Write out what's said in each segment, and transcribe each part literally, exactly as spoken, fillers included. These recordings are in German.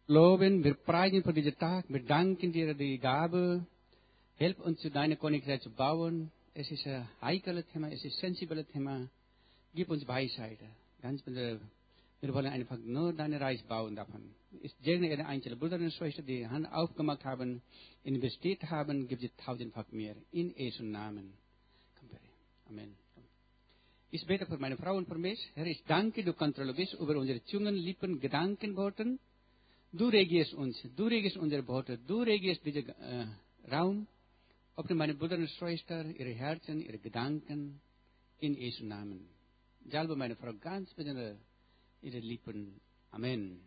loben, wir preisen für diesen Tag, wir danken dir die Gabe. Hilf uns, zu deinem Königreich zu bauen. Es ist ein heikles Thema, es ist ein sensibles Thema. Gib uns Weisheit. Ganz bitte, wir wollen einfach nur dein Reich bauen davon. Ich segne jede einzelne Bruder und Schwester, die die Hand aufgemacht haben, investiert haben, gibt es tausendfach mehr. In Jesu Namen. Amen. Ich bete für meine Frau und für mich. Herr, ich danke, du kontrollierst über unsere Zungen, Lippen, Gedanken, Worte. Du regierst uns, du regierst unsere Worte, du regierst diesen äh, Raum. Öffne meine Brüder und Schwestern, ihre Herzen, ihre Gedanken, in Jesu Namen. Salbe meine Frau ganz besonders ihre Lippen. Amen.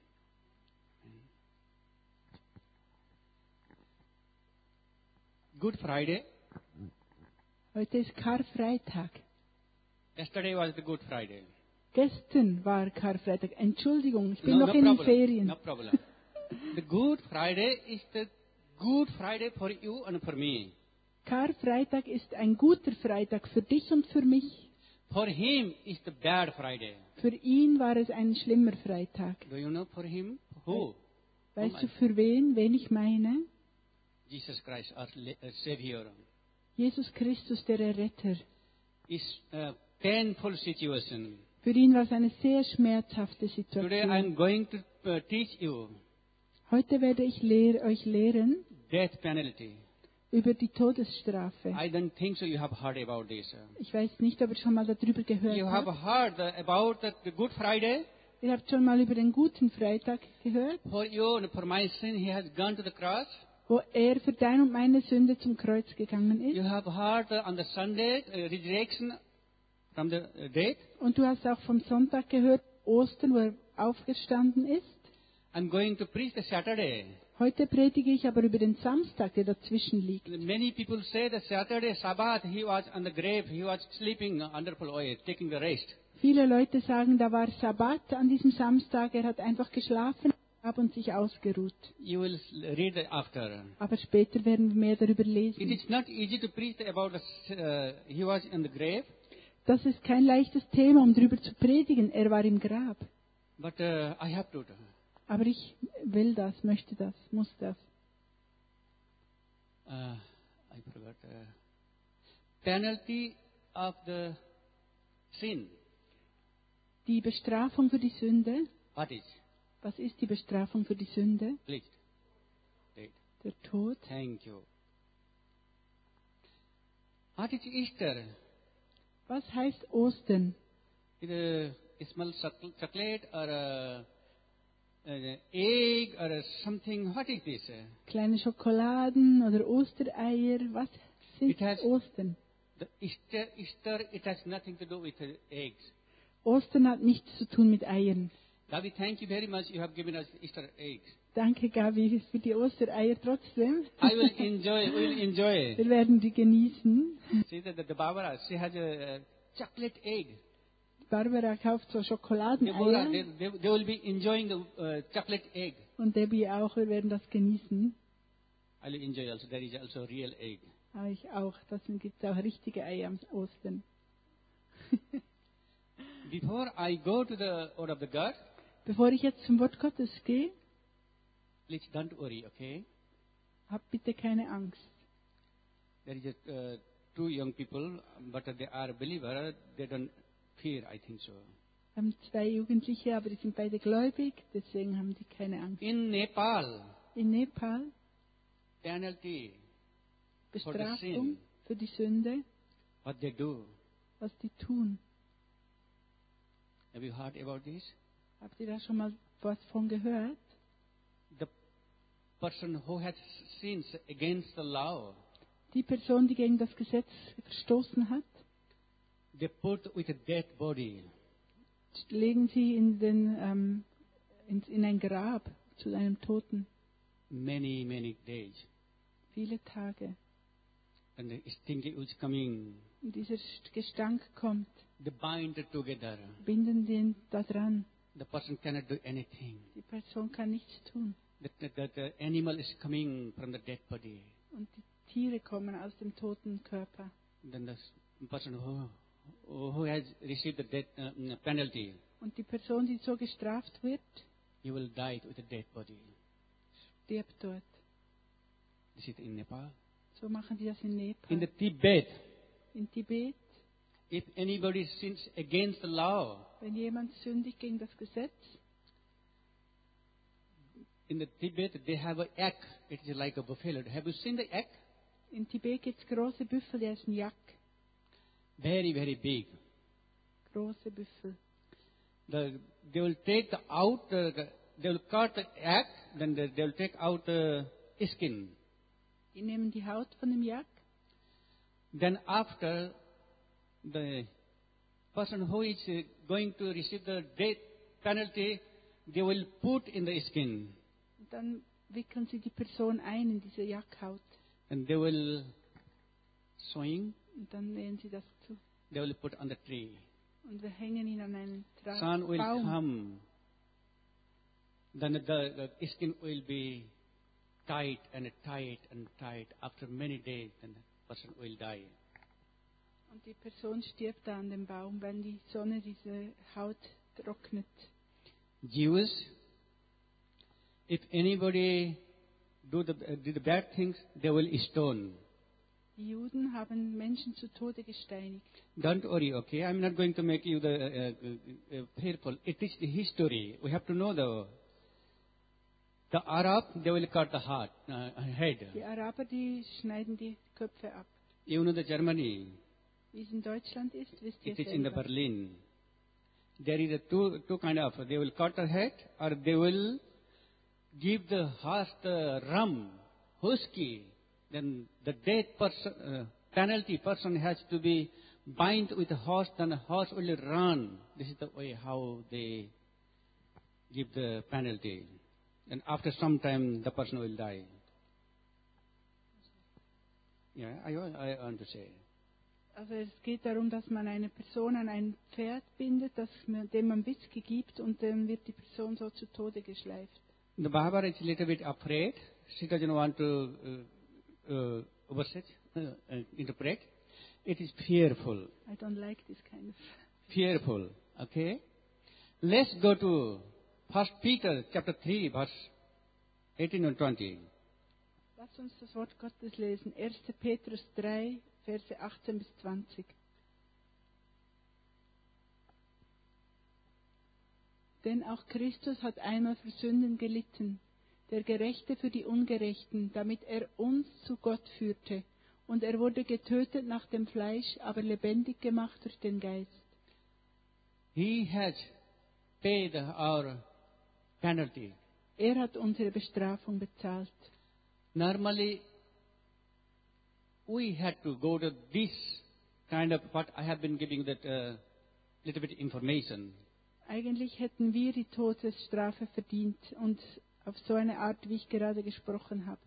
Good Friday. Heute ist Karfreitag. Yesterday was the Good Friday. Gestern war Karfreitag. Entschuldigung, ich bin No, noch no in den problem. Ferien. No problem. The Good Friday is the Good Friday for you and for me. Karfreitag ist ein guter Freitag für dich und für mich. For him is the bad Friday. Für ihn war es ein schlimmer Freitag. Do you know for him? Who? Weißt Whom du I- für wen, wen ich meine? Jesus Christ, our le- uh, Savior. Jesus Christus, der Erretter. Is a painful situation. Für ihn war es eine sehr schmerzhafte Today I Situation. am going to uh, teach you Heute werde ich lehr, euch lehren death penalty. über die Todesstrafe. I don't think so you have heard about this. Ich weiß nicht, ob ihr schon mal darüber gehört You have habt. heard the, about the, the Good Friday. Ihr habt schon mal über den guten Freitag gehört, For you and for my sin, he has gone to the cross. wo er für dein und meine Sünde zum Kreuz gegangen You ist. have heard uh, on the Sunday uh, resurrection from the uh, dead. Und du hast auch vom Sonntag gehört, Ostern, wo er aufgestanden ist. I'm going to preach the Saturday. Heute predige ich aber über den Samstag, der dazwischen liegt. Many people say the Saturday Sabbath, he was on the grave, he was sleeping under full oil, taking the rest. Viele Leute sagen, da war Sabbat an diesem Samstag, er hat einfach geschlafen und sich ausgeruht. You will read after. Aber später werden wir mehr darüber It lesen. is not easy to preach about the, uh, he was in the grave, Das ist kein leichtes Thema, um darüber zu predigen. Er war im Grab. but uh, I have to. Aber ich will das, möchte das, muss das. Uh, I forgot. Uh, penalty of the sin. Die Bestrafung für die Sünde. What is? Was ist die Bestrafung für die Sünde? Please. Dead. Der Tod. Thank you. What is Easter? Was heißt Ostern? It uh, smells choc- chocolate or uh, uh, egg or uh, something. What is this? Uh, Kleine Schokoladen oder Ostereier? Was sind It has- Ostern? the Easter, Easter, it has nothing to do with uh, eggs. Ostern hat nichts zu tun mit Eiern. Gabi, thank you very much. You have given us Easter eggs. Danke, Gabi, für die Ostereier trotzdem. I will enjoy. We will enjoy. Wir werden die genießen. See that the, the Barbara, she has a, uh chocolate egg. Barbara kauft so Deborah, they, Schokoladeneier they, they will be enjoying the uh, chocolate egg. und Debbie auch. Wir werden das genießen. I will enjoy also. There is also real egg. Aber ich auch. Das gibt es auch richtige Eier am Ostern. Before I go to the word of the God, Bevor ich jetzt zum Wort Gottes gehe, please don't worry, okay? hab bitte keine Angst. There is a, uh, two young people, but they are believer. They don't fear, I think so. Wir haben zwei Jugendliche, aber die sind beide gläubig, deswegen haben die keine Angst. In Nepal, In Nepal, penalty, Bestrafung für die Sünde, what they do. was die tun. Have you heard about this? Habt ihr da schon mal was von gehört? The person who has sins against the law, Die Person, die gegen das Gesetz verstoßen hat, they put with a dead body. legen sie in, den, ähm, in, in ein Grab zu einem Toten. Many, many days. Viele Tage. And the stink is coming. Und dieser Gestank kommt, They bind it together. binden den da dran. The person cannot do anything. Die Person kann nichts tun. The, the, the, the animal is coming from the dead body. Und die Tiere kommen aus dem toten Körper. Then the person who, who has received the death uh, penalty, Und die Person, die so gestraft wird, he will die with a dead body. stirbt dort. This is in Nepal. So machen die das in Nepal. In the Tibet, In Tibet, if anybody sins against the law, wenn jemand sündigt gegen das Gesetz, in the Tibet they have an egg. It is like a buffalo. Have you seen the egg? in Tibet gibt es große Büffel, die heißen Yak. Very, very big. Große Büffel. The, they will take the out, uh, the, they will cut the egg, then they, they will take out the skin. Die nehmen die Haut von dem Yak. Then after, the person who is uh, going to receive the death penalty, they will put in the skin. Und dann wickeln sie die Person ein in diese Yakhaut. And they will swing, Und dann nähen sie das zu. they will put on the tree. Und wir hängen ihn an einen Tra Sun will Baum. come. Then the, the skin will be tight and tight and tight. After many days, then the person will die. Und die Person stirbt da an dem Baum, wenn die Sonne diese Haut trocknet. Jews, if anybody do the, uh, do the bad things, they will stone. Die Juden haben Menschen zu Tode gesteinigt. Don't worry, okay? I'm not going to make you the uh, uh, uh, fearful. It is the history. We have to know the the Arab. They will cut the heart, uh, head. Die Araber, die schneiden die Köpfe ab. You know the Germany. Wie es in Deutschland ist, wisst ihr It is in the selber. Berlin. There is a two two kind of. They will cut the head, or they will give the horse the rum, whiskey. Then the death person, uh, penalty person has to be bind with the horse. Then the horse will run. This is the way how they give the penalty. And after some time, the person will die. Yeah, I I want to say. Also es geht darum, dass man eine Person an ein Pferd bindet, das man, dem man Whisky gibt und dann wird die Person so zu Tode geschleift. The Barbara is a little bit afraid. She doesn't want to uh, uh, overset, uh, uh, interpret. It is fearful. I don't like this kind of... Fearful. Okay? Let's go to First Peter chapter three, verse eighteen and twenty. Lass uns das Wort Gottes lesen. erster Petrus drei, Verse achtzehn bis zwanzig. Denn auch Christus hat einmal für Sünden gelitten, der Gerechte für die Ungerechten, damit er uns zu Gott führte. Und er wurde getötet nach dem Fleisch, aber lebendig gemacht durch den Geist. He has paid our penalty. Er hat unsere Bestrafung bezahlt. Normally, we had to go to this kind of what I have been giving that uh, little bit information. Eigentlich hätten wir die Todesstrafe verdient und auf so eine Art, wie ich gerade gesprochen habe.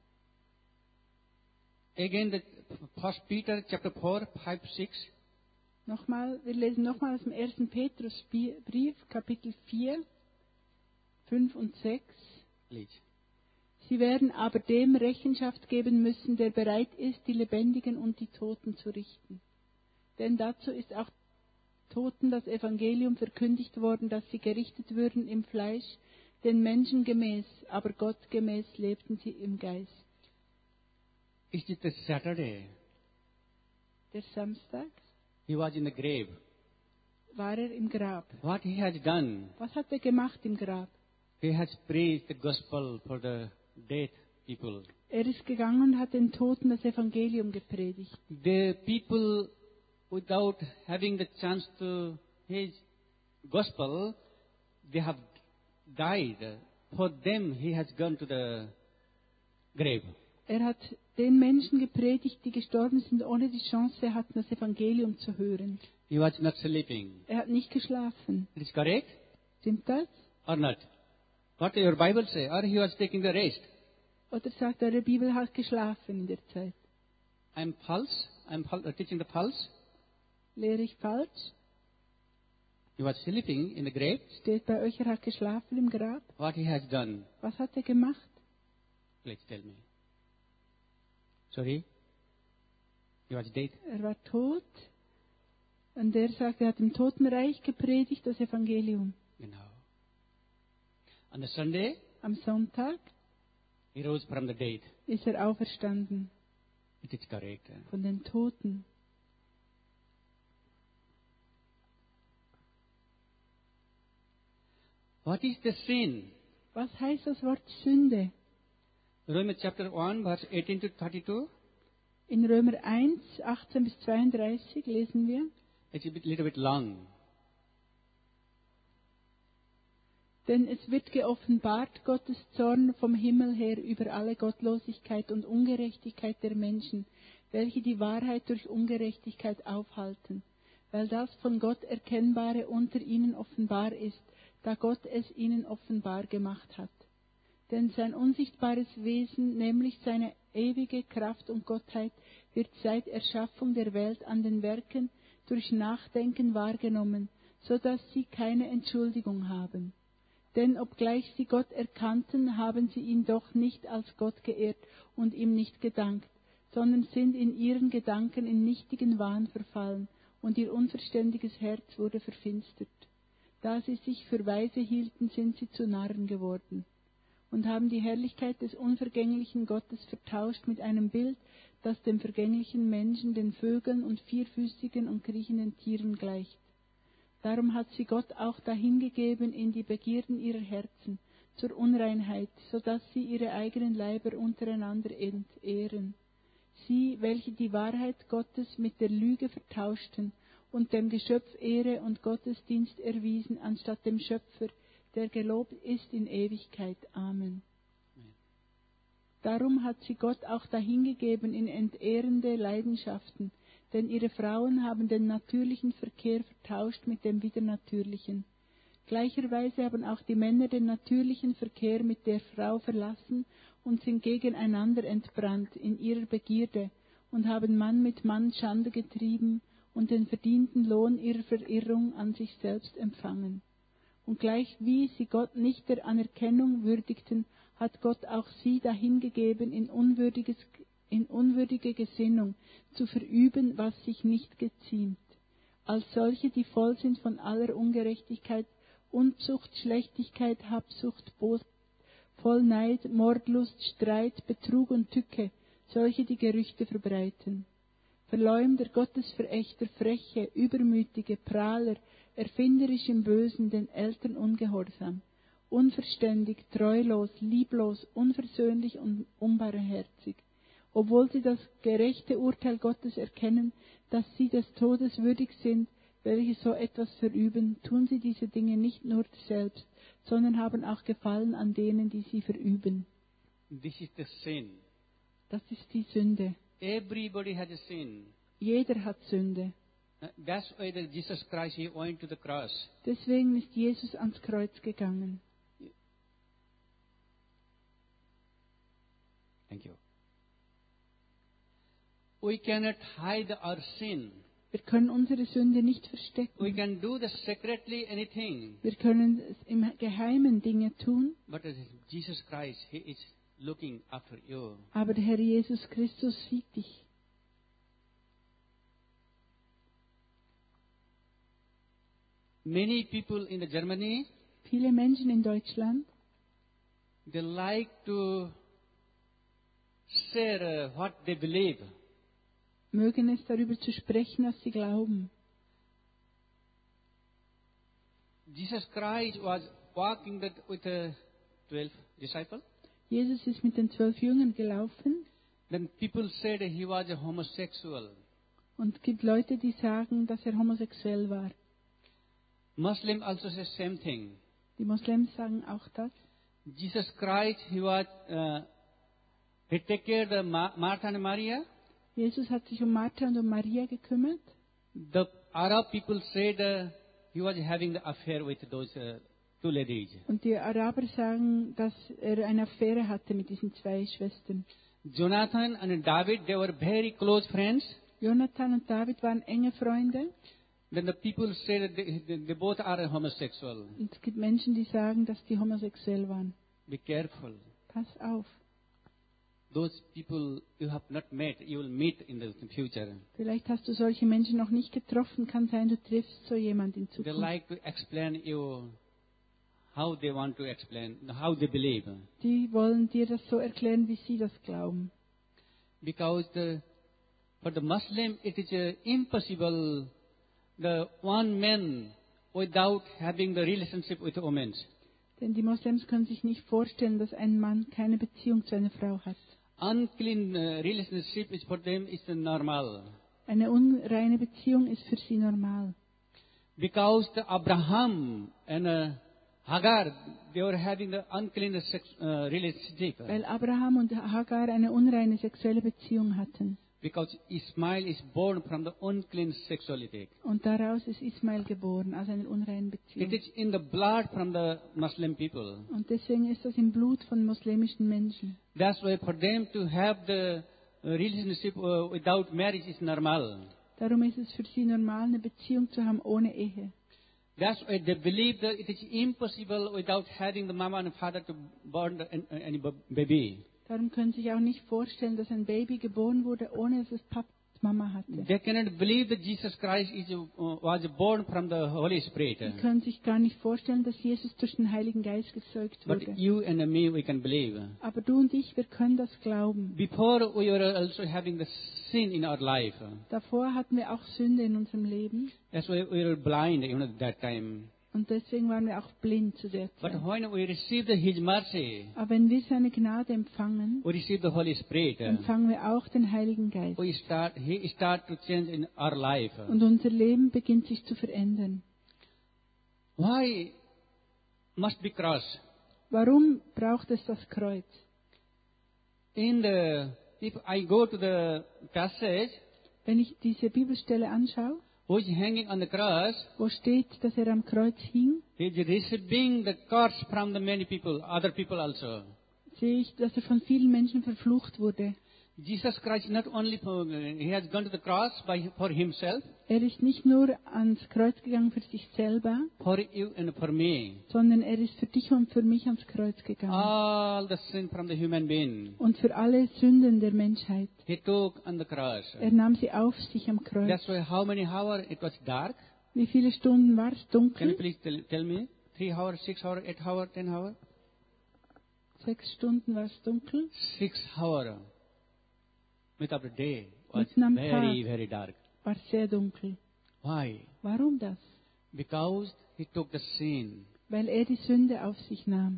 Again, the First Peter chapter four, five, six. Nochmal, wir lesen nochmal aus dem ersten Petrusbrief, Kapitel vier, fünf und sechs. Please. Sie werden aber dem Rechenschaft geben müssen, der bereit ist, die Lebendigen und die Toten zu richten. Denn dazu ist auch Toten das Evangelium verkündigt worden, dass sie gerichtet würden im Fleisch, den Menschen gemäß, aber Gott gemäß lebten sie im Geist. Is it the Saturday? Der Samstag He was in the grave. war er im Grab. What he has done? Was hat er gemacht im Grab? He has preached the gospel for the dead people. Er ist gegangen und hat den Toten das Evangelium gepredigt. The people, without having the chance to his gospel, they have died. For them, he has gone to the grave. Er hat den Menschen gepredigt, die gestorben sind, ohne die Chance hatten, das Evangelium zu hören. He was not sleeping. Er hat nicht geschlafen. It is correct Stimmt das? or not? What does your Bible say? Or he was taking the rest? Oder sagt eure Bibel, hat geschlafen in der Zeit? I'm false. I'm fal- uh, teaching the false. Lehre ich falsch? He was sleeping in the grave. Steht bei euch, er hat geschlafen im Grab? What he has done? Was hat er gemacht? Please tell me. Sorry? He was dead. Er war tot. Und er sagt, er hat im Totenreich gepredigt, das Evangelium. Genau. On the Sunday, Am Sonntag, He rose from the dead. ist er auferstanden It is correct. von den Toten. What is the sin? Was heißt das Wort Sünde? Romans chapter one, verse eighteen to thirty-two. In Römer eins, achtzehn bis zweiunddreißig lesen wir: It's a bit, little bit long. Denn es wird geoffenbart Gottes Zorn vom Himmel her über alle Gottlosigkeit und Ungerechtigkeit der Menschen, welche die Wahrheit durch Ungerechtigkeit aufhalten, weil das von Gott Erkennbare unter ihnen offenbar ist, da Gott es ihnen offenbar gemacht hat. Denn sein unsichtbares Wesen, nämlich seine ewige Kraft und Gottheit, wird seit Erschaffung der Welt an den Werken durch Nachdenken wahrgenommen, so dass sie keine Entschuldigung haben. Denn obgleich sie Gott erkannten, haben sie ihn doch nicht als Gott geehrt und ihm nicht gedankt, sondern sind in ihren Gedanken in nichtigen Wahn verfallen, und ihr unverständiges Herz wurde verfinstert. Da sie sich für weise hielten, sind sie zu Narren geworden und haben die Herrlichkeit des unvergänglichen Gottes vertauscht mit einem Bild, das dem vergänglichen Menschen, den Vögeln und vierfüßigen und kriechenden Tieren gleicht. Darum hat sie Gott auch dahingegeben in die Begierden ihrer Herzen, zur Unreinheit, so dass sie ihre eigenen Leiber untereinander entehren. Sie, welche die Wahrheit Gottes mit der Lüge vertauschten und dem Geschöpf Ehre und Gottesdienst erwiesen, anstatt dem Schöpfer, der gelobt ist in Ewigkeit. Amen. Darum hat sie Gott auch dahingegeben in entehrende Leidenschaften, denn ihre Frauen haben den natürlichen Verkehr vertauscht mit dem widernatürlichen. Gleicherweise haben auch die Männer den natürlichen Verkehr mit der Frau verlassen und sind gegeneinander entbrannt in ihrer Begierde und haben Mann mit Mann Schande getrieben und den verdienten Lohn ihrer Verirrung an sich selbst empfangen. Und gleich wie sie Gott nicht der Anerkennung würdigten, hat Gott auch sie dahingegeben in unwürdiges in unwürdige Gesinnung, zu verüben, was sich nicht geziemt, als solche, die voll sind von aller Ungerechtigkeit, Unzucht, Schlechtigkeit, Habsucht, Bosheit, voll Neid, Mordlust, Streit, Betrug und Tücke, solche, die Gerüchte verbreiten. Verleumder, Gottesverächter, Freche, Übermütige, Prahler, erfinderisch im Bösen, den Eltern ungehorsam, unverständig, treulos, lieblos, unversöhnlich und unbarmherzig. Obwohl sie das gerechte Urteil Gottes erkennen, dass sie des Todes würdig sind, welche so etwas verüben, tun sie diese Dinge nicht nur selbst, sondern haben auch Gefallen an denen, die sie verüben. This is the sin. Das ist die Sünde. Everybody has a sin. Jeder hat Sünde. Uh, That's why the Jesus Christ, he went to the cross. Deswegen ist Jesus ans Kreuz gegangen. Thank you. We cannot hide our sin. Wir können unsere Sünde nicht We verstecken. can do this secretly anything. Wir können es im Geheimen Dinge tun, But it is Jesus Christ, he is looking after you. aber der Herr Jesus Christus sieht dich. Many people in the Germany, Viele Menschen in Deutschland, they like to share uh, what they believe. mögen es darüber zu sprechen, was sie glauben. Jesus Christ was walking that with the twelve disciples. Jesus ist mit den zwölf Jüngern gelaufen, Then people said he was a homosexual. und es gibt Leute, die sagen, dass er homosexuell war. Muslim also say same thing. Die Moslems sagen auch das. Jesus Christ, he was uh, he take care the Ma- Martha and Maria. Jesus hat sich um Martha und um Maria gekümmert. The Arab people said uh, he was having the affair with those uh, two ladies. Und die Araber sagen, dass er eine Affäre hatte mit diesen zwei Schwestern. Jonathan and David, they were very close friends. Jonathan und David waren enge Freunde. Then the people said they, they, they both are homosexual. Und es gibt Menschen, die sagen, dass die homosexuell waren. Be careful. Pass auf. Those people you have not met, you will meet in the future. Vielleicht hast du solche Menschen noch nicht getroffen. Kann sein, du triffst so jemand in They Zukunft. like to explain you how they want to explain, how they believe. Die wollen dir das so erklären, wie sie das glauben. Because the, for the Muslim, it is uh, impossible, the one man without having the relationship with a woman. Denn die Moslems können sich nicht vorstellen, dass ein Mann keine Beziehung zu einer Frau hat. Unclean uh, relationship is for them is uh, normal. Eine unreine Beziehung ist für sie normal. Because the Abraham and uh, Hagar, they were having the unclean sex, uh, relationship. Weil Abraham und Hagar eine unreine sexuelle Beziehung hatten. Because Ismail is born from the unclean sexuality. Und daraus ist Ismail geboren, aus einer unreinen Beziehung. It is in the blood from the Muslim people. Und deswegen ist das im Blut von muslimischen Menschen. That's why for them to have the relationship uh, without marriage is normal. Darum ist es für sie normal, eine Beziehung zu haben ohne Ehe. That's why they believe that it is impossible without having the mama and father to born the, any baby. Darum können Sie sich auch nicht vorstellen, dass ein Baby geboren wurde, ohne dass es Papa und Mama hatte. They cannot believe that Jesus Christ is, uh, was born from the Holy Spirit. Sie können sich gar nicht vorstellen, dass Jesus durch den Heiligen Geist gezeugt But wurde. you and me, we can believe. Aber du und ich, wir können das glauben. Before we were also having the sin in our life. Davor hatten wir auch Sünde in unserem Leben. That's why we were blind even at that time. Und deswegen waren wir auch blind zu der But Zeit. when we receive the, His mercy, Aber wenn wir seine Gnade empfangen, we receive the Holy Spirit. empfangen wir auch den Heiligen Geist. We start, He start to change in our life. Und unser Leben beginnt sich zu verändern. Why must be cross? Warum braucht es das Kreuz? In the, if I go to the passage, Wenn ich diese Bibelstelle anschaue, who is hanging on the cross, wo steht, dass er am Kreuz hing, he is receiving the curse from the many people, other people also. sehe ich, dass er von vielen Menschen verflucht wurde. Jesus Christ not only for, he has gone to the cross by, for himself, Er ist nicht nur ans Kreuz gegangen für sich selber, for you and for me. sondern er ist für dich und für mich ans Kreuz gegangen. All the sin from the human being, Und für alle Sünden der Menschheit. he took on the cross. Er nahm sie auf sich am Kreuz. That's why how many hours it was dark? Wie viele Stunden war es Can you dunkel? please tell, tell me? Three hours, six hours, eight hours, ten hours? Sechs Stunden war es dunkel. Six hours. Mid of the day was Mitten am very, Tag. very dark. War sehr dunkel. Why? Warum das? Because he took the sin. Weil er die Sünde auf sich nahm.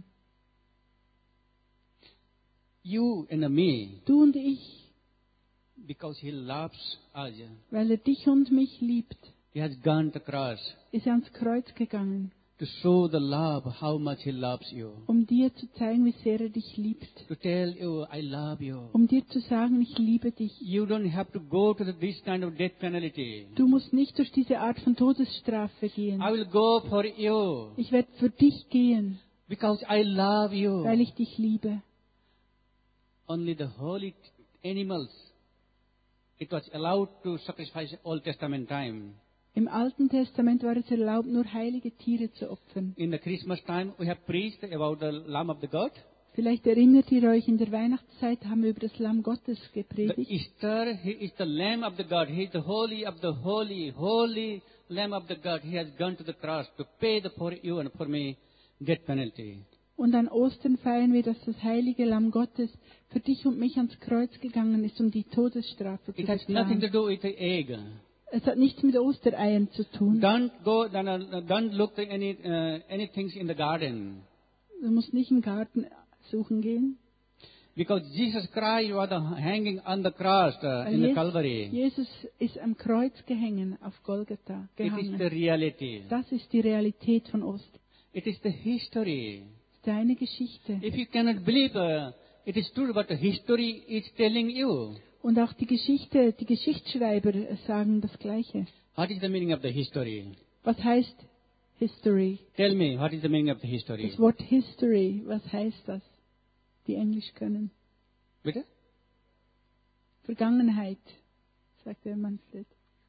You and me, Du und ich, because he loves us, weil er dich und mich liebt, he has gone to the cross ist er ans Kreuz gegangen, to show the love, how much he loves you. um dir zu zeigen, wie sehr er dich liebt. To tell you, I love you. Um dir zu sagen, ich liebe dich. You don't have to go to the, this kind of death penalty. Du musst nicht durch diese Art von Todesstrafe gehen. I will go for you Ich werde für dich gehen, because I love you. weil ich dich liebe. Only the holy animals, it was allowed to sacrifice Old Testament time. Im Alten Testament war es erlaubt, nur heilige Tiere zu opfern. In the Christmas time, we have preached about the Lamb of the God. Vielleicht erinnert ihr euch, in der Weihnachtszeit haben wir über das Lamm Gottes The gepredigt. Easter, he is the Lamb of the God. He is the holy of the holy, holy Lamb of the God. He has gone to the cross to pay the for you and for me death penalty. Und an Ostern feiern wir, dass das heilige Lamm Gottes für dich und mich ans Kreuz gegangen ist, um die Todesstrafe zu It has nothing to bezahlen. do with the egg. Es hat nichts mit Ostereiern zu tun. Don't go, don't, don't look at any uh, any things in the garden, Du musst nicht im Garten suchen gehen. because Jesus Christ was hanging on the cross uh, Weil in the Jesus, Calvary. Jesus ist am Kreuz gehängen, auf Golgatha It is the gehangen. reality. Das ist die Realität von Ostern. It is the history. Das ist deine Geschichte. If you cannot believe, uh, it is true, but the history is telling you. Und auch die Geschichte, die Geschichtsschreiber sagen das Gleiche. What is the meaning of the history? Was heißt History? Tell me, what is the meaning of the history? Das Wort History, was heißt das? Die Englisch können. Bitte? Vergangenheit, sagt der Manfred.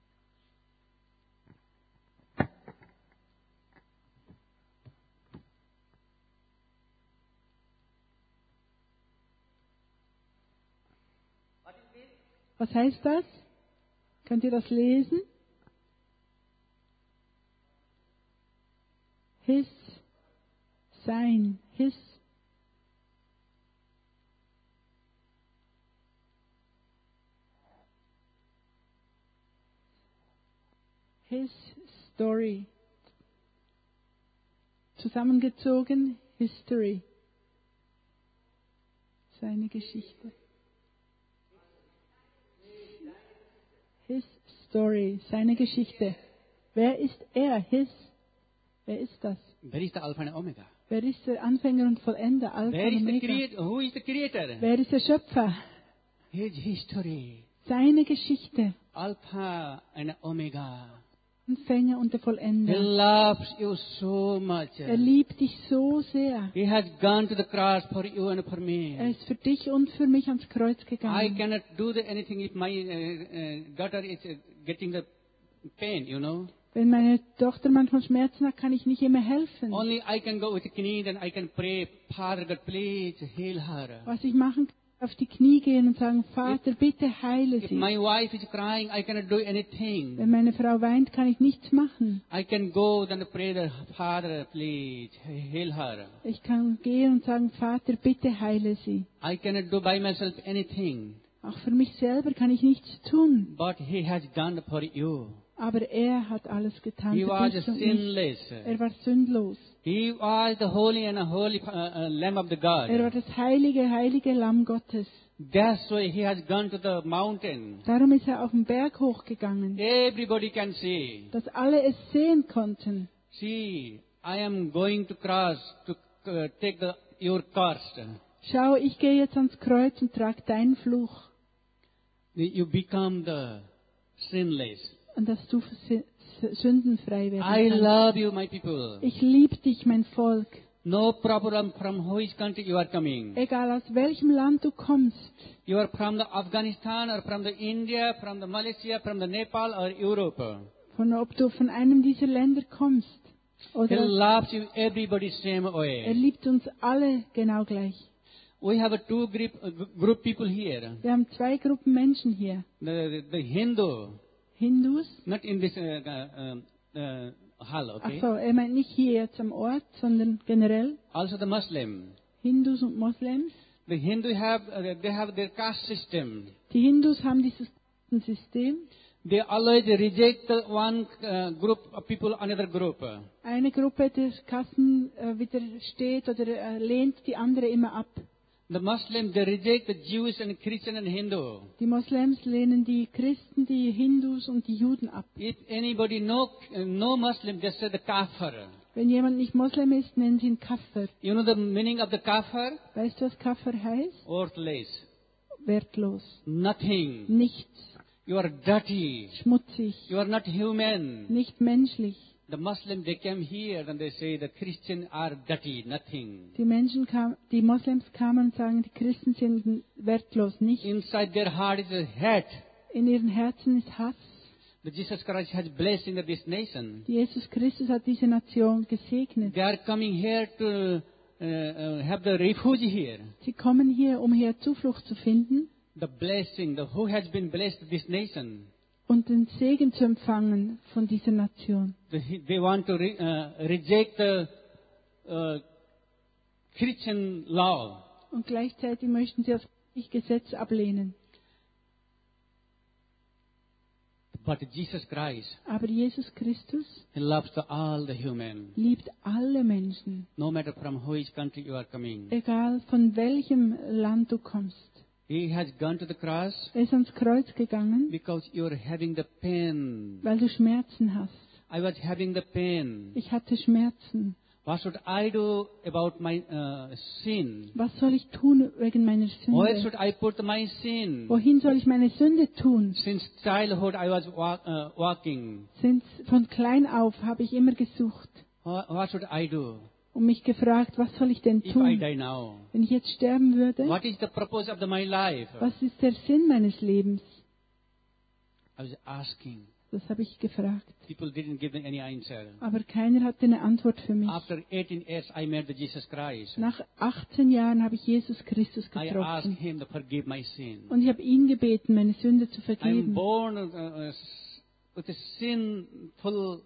Was heißt das? Könnt ihr das lesen? sein, His. His story. Zusammengezogen, History. Seine Geschichte. His story, seine Geschichte. Wer ist er? His. Wer ist das? Wer ist der Alpha und Omega? Wer ist der Anfänger und Vollender? Alpha Wer und ist der Omega. Creator? Who is the Creator? Wer ist der Schöpfer? His history. Seine Geschichte. Alpha and Omega. Anfänger und der He Vollender. loves you so much. Er liebt dich so sehr. He has gone to the cross for you and for Er me. ist für dich und für mich ans Kreuz I gegangen. cannot do the anything if my uh, uh, daughter is uh, getting the pain, you know. Wenn meine Tochter manchmal Schmerzen hat, kann ich nicht immer helfen. Only I can go with the knee, then I can pray, Father God, please heal her. Was ich machen kann, auf die Knie gehen und sagen, Vater, bitte heile If sie. my wife is crying, I cannot do Wenn anything. meine Frau weint, kann ich nichts machen. I can go, then pray, the Father, please heal her. Ich kann gehen und sagen, Vater, bitte heile sie. I cannot do by myself anything, Auch für mich selber kann ich nichts tun. but He has done for you. Aber er hat alles getan He für was dich und mich. sinless. Er war sündlos. He was the holy and a holy uh, uh, Lamb of the Er war God. das heilige, heilige Lamm Gottes. That's why He has gone to the mountain. Darum ist er auf den Berg hochgegangen, Everybody can see. dass alle es sehen konnten. See, I am going to cross to uh, take the, your curse. Schau, ich gehe jetzt ans Kreuz und trage deinen Fluch. You become the sinless. Und dass du sü- sündenfrei werden I kannst. love you, my people. Ich liebe dich, mein Volk. No problem from which country you are coming. Egal aus welchem Land du kommst. You are from the Afghanistan or from the India, from the Malaysia, from the Nepal or Europe. Von ob du von einem dieser Länder kommst. He Oder loves you everybody same er way. liebt uns alle genau gleich. We have a two group, uh, group people here. Wir haben zwei Gruppen Menschen hier. The, the Hindu, Hindus. not in this uh, uh, uh, hall, Ach okay? so, er meint nicht hier jetzt am Ort, sondern generell. Also the Muslim. Hindus und Moslems. The Hindu have, uh, they have their caste system. Die Hindus haben dieses System. They always reject the one uh, group of people, another group. Eine Gruppe des Kassen äh, widersteht oder äh, lehnt die andere immer ab. The Muslims, they reject the Jews and Christian and Hindu. Die Moslems lehnen die Christen, die Hindus und die Juden ab. If anybody know, uh, no Muslim, just say the kafir. Wenn jemand nicht Moslem ist, nennen sie ihn Kafir. You know the meaning of the kafir? Weißt du, was Kafir heißt? Worthless. Wertlos. Nothing. Nichts. You are dirty. Schmutzig. You are not human. Nicht menschlich. The Muslim, they came here and they say the Christians are dirty, nothing. Die Menschen kam, die Moslems kamen und sagen, die Christen sind wertlos. Nicht. Inside their heart is a hate. In ihren Herzen ist Hass. That Jesus Christ has blessed in this nation. Jesus Christus hat diese Nation gesegnet. They are coming here to uh, uh, have the refuge here. Sie kommen hier, um hier Zuflucht zu finden The blessing, the who has been blessed this nation. und den Segen zu empfangen von dieser Nation. They, they want to re, uh, reject the uh, Christian law. Und gleichzeitig möchten sie das Gesetz ablehnen. But Jesus Christ, Aber Jesus Christus He loves the, all the human. liebt alle Menschen, No matter from which country you are coming. egal von welchem Land du kommst. He has gone to the cross Er ist ans Kreuz gegangen, because you are having the pain. weil du Schmerzen hast. I was having the pain. Ich hatte Schmerzen. What should I do about my uh, sin? Was soll ich tun wegen meiner Where Sünde? should I put my sin? Wohin soll ich meine Sünde tun? Since childhood I was walk, uh, walking. Sind von klein auf habe ich immer gesucht What, what should I do und mich gefragt, was soll ich denn if I tun, die now? wenn ich jetzt sterben würde? What is the purpose of the, my life? Was ist der Sinn meines Lebens? I was asking. Das habe ich gefragt. People didn't give me any answer. Aber keiner hatte eine Antwort für mich. After eighteen years, I met the Jesus Christ. Nach achtzehn Jahren habe ich Jesus Christus I asked getroffen. Him to forgive my sin. Und ich habe ihn gebeten, meine Sünde zu I am vergeben. born uh, uh, with a sinful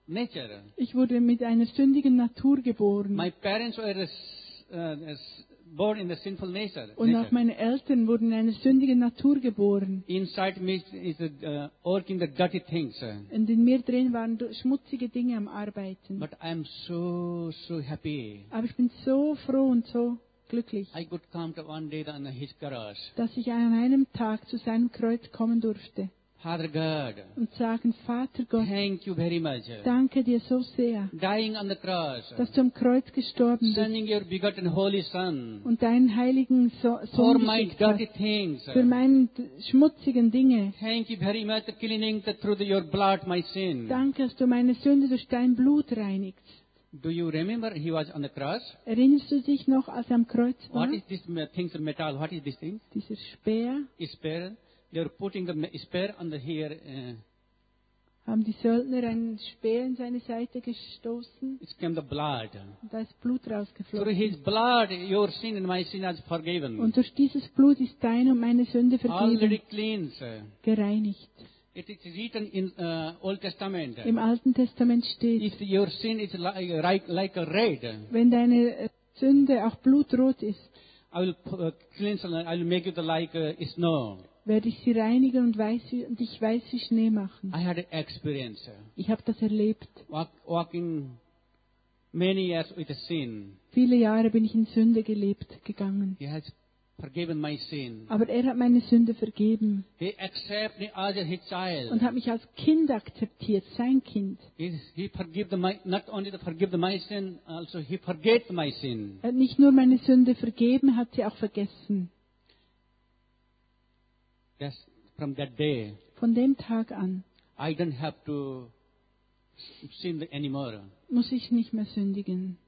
nature. Ich wurde mit einer sündigen Natur geboren. My parents were uh, born in the sinful nature. Und auch nature. meine Eltern wurden in einer sündigen Natur geboren. Inside me is uh, working the dirty things. Und in mir drin waren schmutzige Dinge am Arbeiten. But I am so, so happy. Aber ich bin so froh und so glücklich, I could come to one day on his cross. dass ich an einem Tag zu seinem Kreuz kommen durfte Father God, und sagen, Vater Gott, thank you very much. danke dir so sehr, Dying on the cross. dass du am Kreuz gestorben bist Sending your begotten Holy Son. und deinen heiligen so For Sohn my geschickt hast, dirty things. für meine schmutzigen Dinge. Thank you very much for cleaning the, through the, your blood my sin. Danke, dass du meine Sünde durch dein Blut reinigst. Do you remember he was on the cross? Erinnerst du dich noch, als er am Kreuz war? What is this me- things of metal? What is this thing? Dieser Speer, Spear. They were putting the me- spear on the here. Uh, haben die Söldner einen Speer in seine Seite gestoßen it came the blood. und da ist Blut Through rausgeflossen. his blood, your sin and my sin is forgiven. Und durch dieses Blut ist deine und meine Sünde Already vergeben, cleansed. gereinigt. It is written in uh, Old Testament. Im Alten Testament steht, If your sin is like, like, like a red, wenn deine äh, Sünde auch blutrot ist, I will uh, cleanse and I will make it like uh, snow. werde ich sie reinigen und, weiß, wie- und ich weiß wie Schnee machen. I had an experience. Ich habe das erlebt. Walk, walking many years with a sin. Viele Jahre bin ich in Sünde gelebt gegangen. He has forgiven my sin. Aber er hat meine Sünde vergeben He accepted me as his child. und hat mich als Kind akzeptiert, sein Kind. He, he forgive the, my, not only to forgive the, my sin, also he forget my sin. Er hat nicht nur meine Sünde vergeben, hat sie auch vergessen. Yes, from that day, Von dem Tag an I don't have to sin anymore. muss ich nicht mehr sündigen.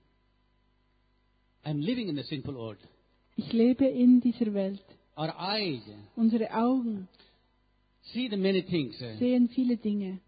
I'm living in the sinful world. Ich lebe in dieser Welt. Our eyes Unsere Augen see the many things, uh, sehen viele Dinge,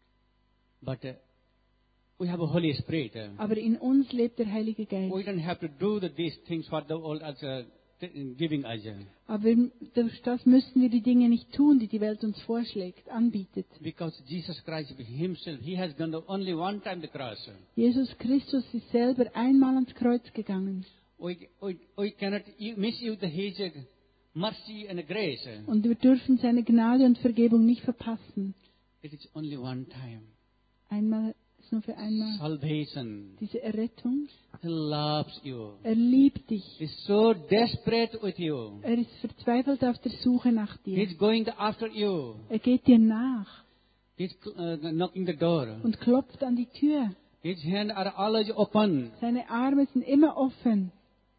but uh, we have a Holy Spirit. uh, aber in uns lebt der Heilige Geist. We don't have to do the, these things what the world is uh, t- giving us. uh, Aber wir- durch das müssen wir die Dinge nicht tun, die die Welt uns vorschlägt, anbietet. Because Jesus Christ himself, he has gone the only one time the cross. Jesus Christus ist selber einmal ans Kreuz gegangen. We, we, we cannot u- misuse the, his uh, mercy and grace. Und wir dürfen seine Gnade und Vergebung nicht verpassen. It is only one time. Einmal ist nur für einmal. Salvation. Diese Errettung. He loves you. Er liebt dich. He's so desperate with you. Er ist verzweifelt auf der Suche nach dir. He's going after you. Er geht dir nach He's uh, knocking the door. und klopft an die Tür. His hands are always open. Seine Arme sind immer offen.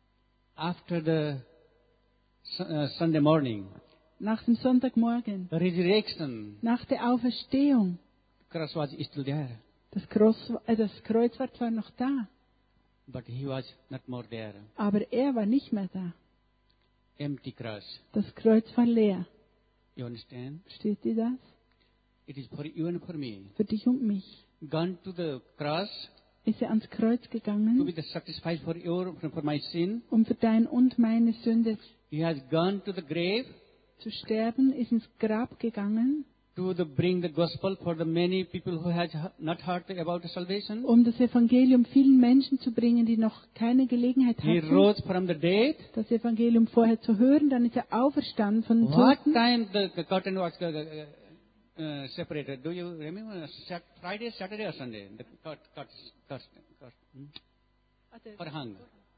After the Su- uh, Sunday morning, Nach dem Sonntagmorgen, the resurrection, nach der Auferstehung. cross was still there, Das, Groß, äh, das Kreuz war zwar noch da, but he was not more there. aber er war nicht mehr da. Empty cross. Das Kreuz war leer. You understand? Versteht ihr das? It is for you and for me. Für dich und mich. Gone to the cross Ist er ans Kreuz to gegangen, be the sacrifice for your for my sin. um für dein und meine Sünde He has gone to the grave zu sterben, ist ins Grab gegangen, to the, bring the gospel for the many people who has not heard about the salvation. um das Evangelium vielen Menschen zu bringen, die noch keine Gelegenheit He hatten, rose from the dead. das Evangelium vorher zu hören. Dann ist er auferstanden von den What Toten. time the, the curtain was uh, uh, uh, separated? Do you remember? Sat- Friday, Saturday, or Sunday? The cut, cut, cut, cut, hmm? Vorhang.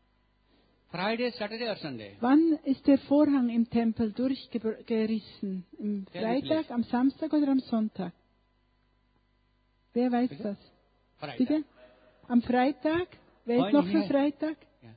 Friday, Saturday, or Sunday? Wann ist der Vorhang im Tempel durchgerissen? Am Tell me, Freitag, please. am Samstag oder am Sonntag? Wer weiß Bitte? das? Friday. Bitte? Am Freitag? Wer ist When noch he für had- Freitag?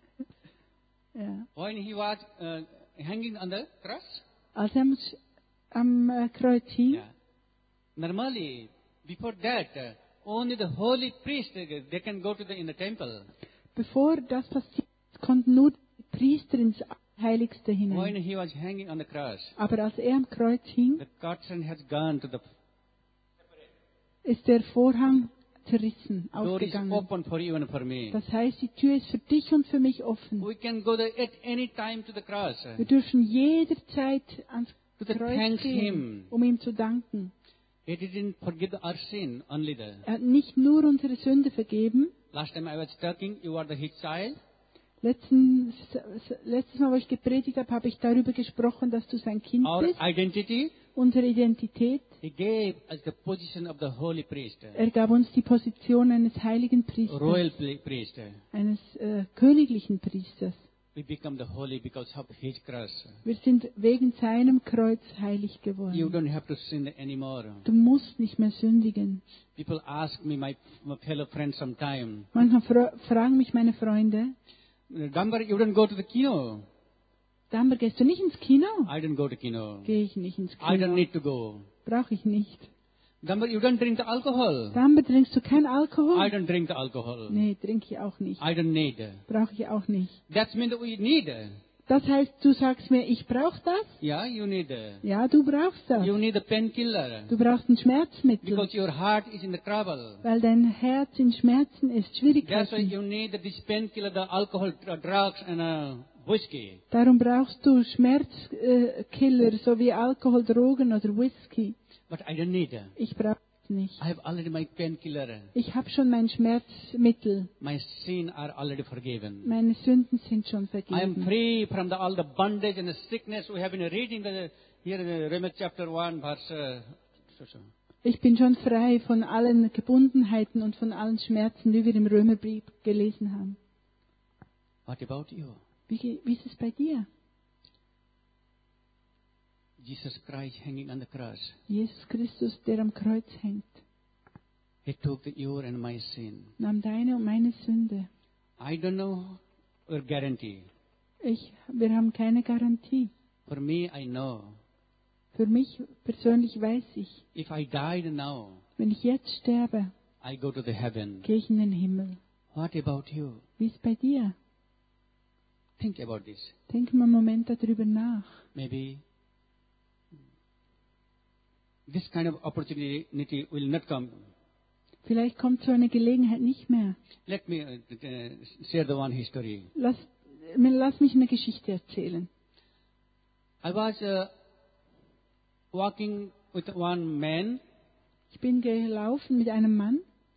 Yeah. Ja. When he was uh, hanging on the cross? Als er am, am äh, Kreuz hing, Yeah. Normally, before that, uh, only the holy priest uh, they can go to the in the temple. bevor das passiert, konnten nur die Priester ins Heiligste When hinein. he was hanging on the cross, Aber als er am Kreuz hing, the curtain has gone to the ist der Vorhang zerrissen, door is aufgegangen. open for you and for me. Das heißt, die Tür ist für dich und für mich offen. We can go there at any time to the cross Wir dürfen jederzeit ans to the Kreuz thanks gehen, Him. um ihm zu danken. He didn't forgive our sin, only the. Er hat nicht nur unsere Sünde vergeben. Last time I was talking, you are the his child. Letzten, letztes Mal, wo ich gepredigt habe, habe ich darüber gesprochen, dass du sein Kind Our bist. identity, Unsere Identität. he gave us the position of the holy priest, Er gab uns die Position eines heiligen Priesters, royal pli- priest. eines äh, königlichen Priesters. We become the holy because of his cross. Wir sind wegen seinem Kreuz heilig You geworden. don't have to sin anymore. Du musst nicht mehr sündigen. People ask me, my, my fellow friends, sometime, Manchmal fra fragen mich meine Freunde, Dambar, you don't go to the kino. Damber, gehst du nicht ins Kino? I don't go to kino. Gehe ich nicht ins I don't Kino. need to go. Brauche ich nicht. Dambar, you don't drink the alcohol. Damber, trinkst du kein I Alkohol? don't drink the alcohol. Nee, trinke ich auch nicht. I don't need. Brauche ich auch nicht. That means that we need. Das heißt, du sagst mir, ich brauche das? Yeah, you need. Ja, du brauchst das. You need a painkiller. Du brauchst ein Schmerzmittel, Because your heart is in the trouble. weil dein Herz in Schmerzen ist, That's why Schwierigkeiten. you need this painkiller, the alcohol, uh, drugs, and uh, whiskey. Darum brauchst du Schmerzkiller, so wie Alkohol, Drogen oder Whisky. But I don't need. Ich brauche es nicht. I have already my painkiller. Ich habe schon mein Schmerzmittel. My sin are already forgiven. Meine Sünden sind schon I am vergeben. free from the, all the bondage and the sickness. We have been reading the, here in the Romans chapter one, verse. Uh, so, so. Ich bin schon frei von allen Gebundenheiten und von allen Schmerzen, die wir im Römerbrief gelesen haben. What about you? Wie, ge- wie ist es bei dir? Jesus Christ hanging on the cross. Jesus Christus, der am Kreuz hängt, He took the, your and my sin. nahm deine und meine Sünde. I don't know or guarantee. Ich, wir haben keine Garantie. For me, I know. Für mich persönlich weiß ich, If I died now, wenn ich jetzt sterbe, I go to the heaven. gehe ich in den Himmel. What about you? Wie ist es bei dir? Think about this. Denk mal einen Moment darüber nach. Maybe this kind of opportunity will not come. Vielleicht kommt so eine Gelegenheit nicht mehr. Let me uh, uh, share the one history. Lass, lass mich eine Geschichte erzählen. I was uh, walking with one man. Ich bin gelaufen mit einem Mann.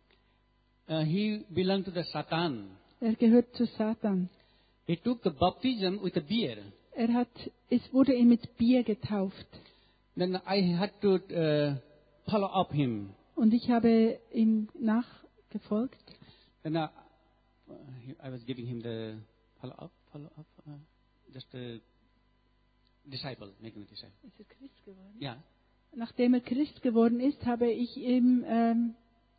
Uh, he belonged to the Satan. Er gehört zu Satan. He took the baptism with a beer. Er hat, es wurde ihm mit Bier getauft. Then I had to uh, follow up him. Und ich habe ihm nachgefolgt. Then uh, I was giving him the follow up, follow up, uh, just a disciple, making a disciple. Ist er Christ geworden? Yeah. Nachdem er Christ geworden ist, habe ich ihm ähm,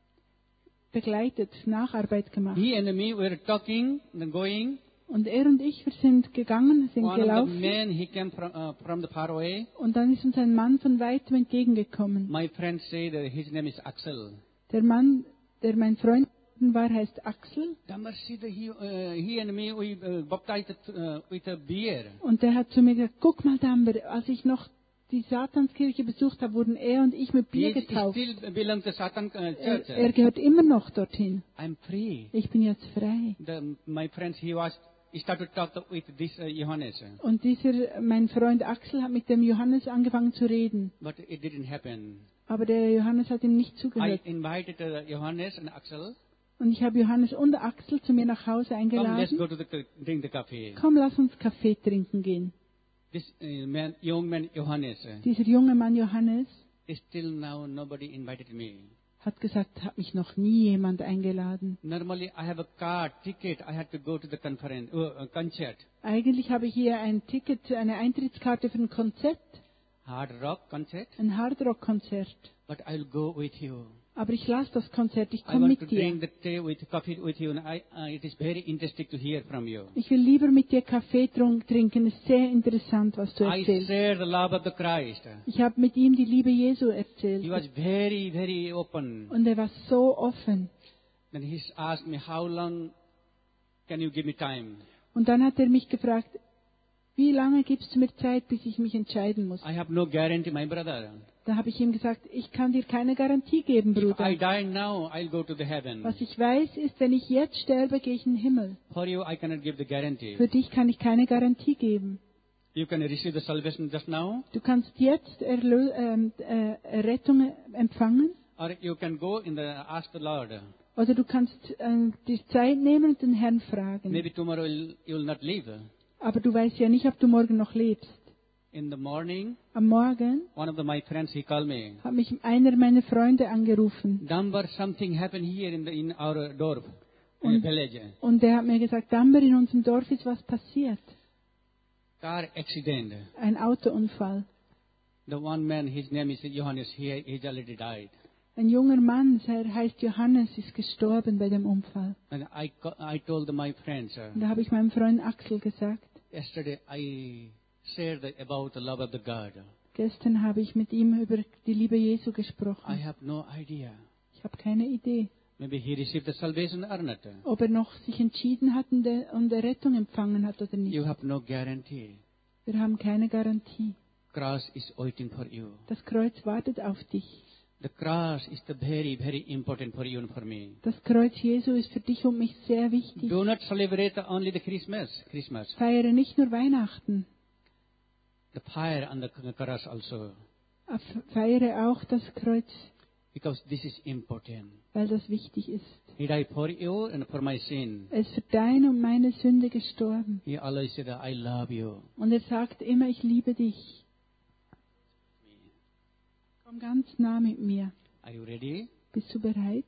begleitet, Nacharbeit gemacht. He and me were talking and going. Und er und ich, wir sind gegangen, sind One of the gelaufen. men, he came from, uh, from the far away. Und dann ist uns ein Mann von weitem entgegengekommen. My friend said uh, his name is Axel. Der Mann, der mein Freund war, heißt Axel. Damar said he, uh, he and me, we uh, baptized uh, with a beer. Und der hat zu mir gesagt, guck mal, Damber, als ich noch die Satanskirche besucht habe, wurden er und ich mit He Bier is getauft. still belongs to Satan uh, Er, church. er gehört immer noch dorthin. I'm free. Ich bin jetzt frei. The, my friends, he was, he started to talk with this uh, Johannes. Und dieser, mein Freund Axel hat mit dem Johannes angefangen zu reden. But it didn't happen. Aber der Johannes hat ihm nicht I zugehört. invited uh, Johannes and Axel. Und ich habe Johannes und Axel zu mir nach Hause Come, let's eingeladen. go to the drink the coffee. Komm, lass uns Kaffee trinken gehen. This uh, man, young man Johannes, uh, Dieser junge Mann Johannes still now nobody invited me. hat gesagt, hat mich noch nie jemand eingeladen. Normally I have a card, ticket. I had to go to the conference, uh, uh, concert, Eigentlich habe ich hier ein Ticket, eine Eintrittskarte für ein Konzert, hard rock concert. ein Hardrock-Konzert. But I'll go with you. Aber ich lasse das Konzert, ich I komme want to mit dir. drink the tea with coffee with you, and I, uh, it is very interesting to hear from you. Ich will lieber mit dir Kaffee trunk- trinken. Es ist sehr interessant, was du I erzählst. share the love of the Christ. Ich habe mit ihm die Liebe Jesu He erzählt. was very, very open. Und er war so offen. Then he asked me, how long can you give me time? Und dann hat er mich gefragt, wie lange gibst du mir Zeit, bis ich mich entscheiden muss? I have no guarantee, my brother. Da habe ich ihm gesagt, ich kann dir keine Garantie geben, If I Bruder. die now, I'll go to the heaven. Was ich weiß, ist, wenn ich jetzt sterbe, gehe ich in den Himmel. For you, I cannot give the guarantee. Für dich kann ich keine Garantie geben. You can receive the salvation just now, Du kannst jetzt Erlö ähm, äh, Rettung empfangen. or you can go in the ask the Lord. Oder du kannst äh, die Zeit nehmen und den Herrn fragen. Maybe tomorrow you'll, you'll not leave. Aber du weißt ja nicht, ob du morgen noch lebst. In the morning, Am Morgen one of the, my friends, he called me. hat mich einer meiner Freunde angerufen. Dambar, something happened here in, the, in our dorf, in the Und, village. und der hat mir gesagt, Damber, in unserem Dorf ist was passiert. Car accident. Ein Autounfall. The one man, his name is Johannes, he he's already died. Ein junger Mann, er heißt Johannes, ist gestorben bei dem Unfall. And I, co- I told my friends, uh, Und da habe ich meinem Freund Axel gesagt, yesterday I shared the, about the love of the God. gestern habe ich mit ihm über die Liebe Jesu I gesprochen. have no idea. Ich habe keine Idee, Maybe he received the salvation or not. ob er noch sich entschieden hat und der, und der Rettung empfangen hat oder You nicht. have no guarantee. Wir haben keine Garantie. Cross is waiting for you. Das Kreuz wartet auf dich. The cross is the very, very important for you and for me. Das Kreuz Jesu ist für dich und mich sehr wichtig. Do not celebrate only the Christmas, Christmas. Feiere nicht nur Weihnachten, The fire on the cross also, feiere auch das Kreuz, because this is important. weil das wichtig ist. He died for you and for my sin. Er ist für deine und meine Sünde gestorben. He always said, I love you. Und er sagt immer, ich liebe dich. Komm ganz nah mit mir. Are you ready? Bist du bereit?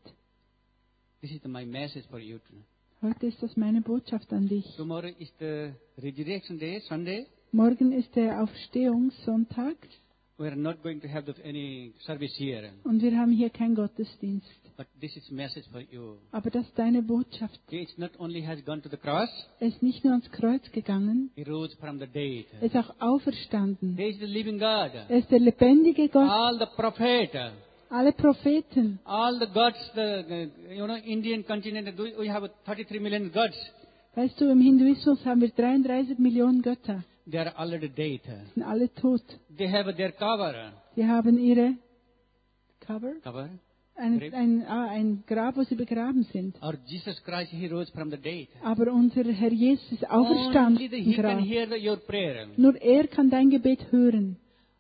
This is my message for you. Heute ist das meine Botschaft an dich. Tomorrow is the resurrection day, Sunday. Morgen ist der Auferstehungssonntag We are not going to have the, any service here. und wir haben hier keinen Gottesdienst. But this is message for you. Aber das ist deine Botschaft. He is not only has gone to the cross, Er ist nicht nur ans Kreuz gegangen, he rose from the dead. er ist auch auferstanden. He is the living God. Er ist der lebendige Gott. All the prophet, Alle Propheten, all the gods, the, the you know Indian continent, we have thirty-three million gods. weißt du, im Hinduismus haben wir dreiunddreißig Millionen Götter. They are already dead. Sind alle tot. They have their cover. Sie haben ihre Cover? Cover. Ein, Grab. ein, ah, ein Grab, wo sie begraben sind. Or Jesus Christ, he rose from the dead. Aber unser Herr Jesus ist auferstanden Only the, im he can Grab. hear the, your prayer. Nur er kann dein Gebet hören.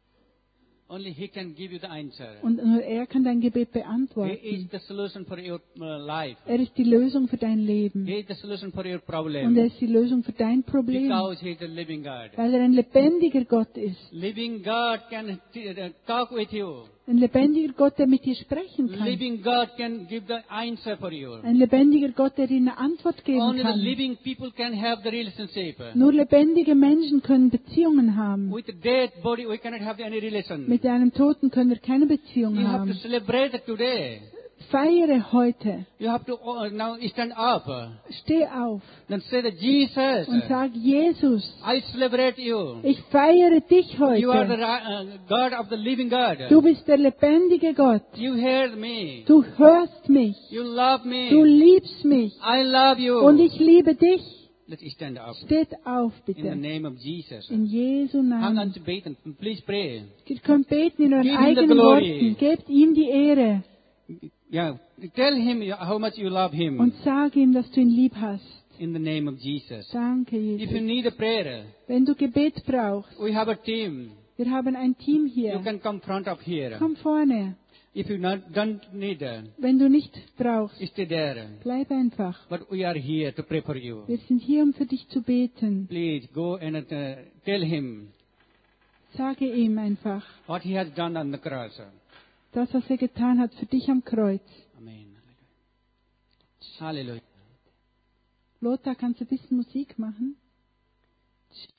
Only he can give you the answer. Und nur er kann dein Gebet He is beantworten. the solution for your uh, life. Er ist die Lösung für dein Leben. He is the solution for your Und problem. er ist die Lösung für dein Problem. Because he is the living God. Weil er ein lebendiger Gott ist. Living God can t- uh, talk with you. Ein lebendiger Gott, der mit dir sprechen kann. Living God can give the answer for you. Ein lebendiger Gott, der dir eine Antwort geben Only the kann. living people can have the relationship. Nur lebendige Menschen können Beziehungen haben. With the dead body, we cannot have any relation. Mit einem Toten können wir keine Beziehung You have to haben. celebrate it today. Feiere heute. You have to uh, now stand up. Steh auf Then say that Jesus, und sag, Jesus, I celebrate you. ich feiere dich You are the heute. ri- uh, God of the living God. Du bist der lebendige Gott. You hear me. Du hörst mich. You love Du me. liebst mich. I love you. Und ich liebe dich. Let's stand up. Steht auf, In the bitte. name of Jesus. In Jesu Hang Namen. on to beten. Please pray. Ihr könnt beten in euren Give him the eigenen glory. Worten. Gebt ihm die Ehre. Yeah. Tell him how much you love him. Und sag ihm, dass du ihn lieb hast. In the name of Jesus. Danke, If you Jesus. need a prayer, Wenn du Gebet brauchst, we have a team. wir haben ein Team You hier. can come front of here. Komm vorne. If you not, don't need, uh, Wenn du nicht brauchst, stay there. bleib einfach. But we are here to pray for you. Wir sind hier, um für dich zu beten. Please go and uh, tell him Sage ihm einfach, what he has done on the cross. das, was er getan hat für dich am Kreuz. Amen. Hallelujah. Lothar, kannst du ein bisschen Musik machen?